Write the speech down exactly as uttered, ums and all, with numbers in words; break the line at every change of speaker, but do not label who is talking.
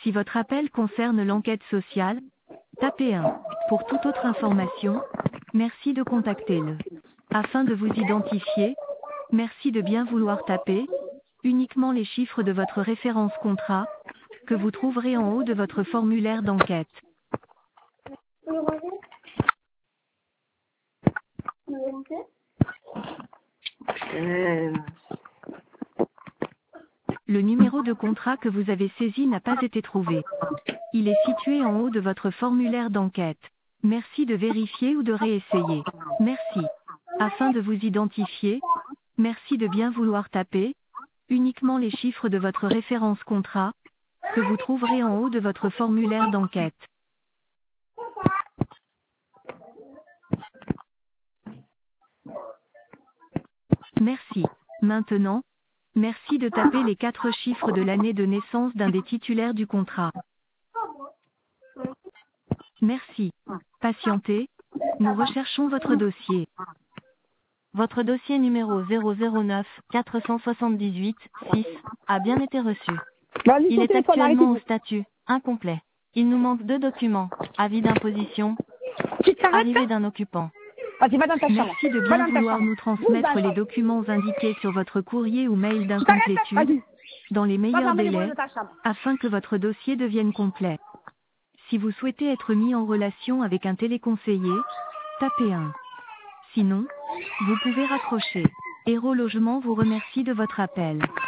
Si votre appel concerne l'enquête sociale, tapez un. Pour toute autre information, merci de contacter le. Afin de vous identifier, merci de bien vouloir taper uniquement les chiffres de votre référence contrat que vous trouverez en haut de votre formulaire d'enquête.
Euh,
Le numéro de contrat que vous avez saisi n'a pas été trouvé. Il est situé en haut de votre formulaire d'enquête. Merci de vérifier ou de réessayer. Merci. Afin de vous identifier, merci de bien vouloir taper uniquement les chiffres de votre référence contrat que vous trouverez en haut de votre formulaire d'enquête. Merci. Maintenant, merci de taper les quatre chiffres de l'année de naissance d'un des titulaires du contrat. Merci. Patientez. Nous recherchons votre dossier. Votre dossier numéro zéro zéro neuf quatre cent soixante-dix-huit six a bien été reçu.
Vas-y,
Il
ton
est
téléphone,
actuellement au
arrêtez.
statut incomplet. Il nous manque deux documents. Avis d'imposition,
Tu t'arrêtes
arrivée d'un occupant.
Vas-y, va dans ta chambre.
Merci de
Va
bien
dans ta
vouloir
chambre.
nous
Bouge
transmettre
dans
les
ta-
documents indiqués sur votre courrier ou mail
Tu t'arrêtes
d'incomplétude
Vas-y.
dans les
Va
meilleurs
fermer les volets
délais
de ta chambre.
afin que votre dossier devienne complet. Si vous souhaitez être mis en relation avec un téléconseiller, tapez un. Sinon, vous pouvez raccrocher. Héros Logement vous remercie de votre appel.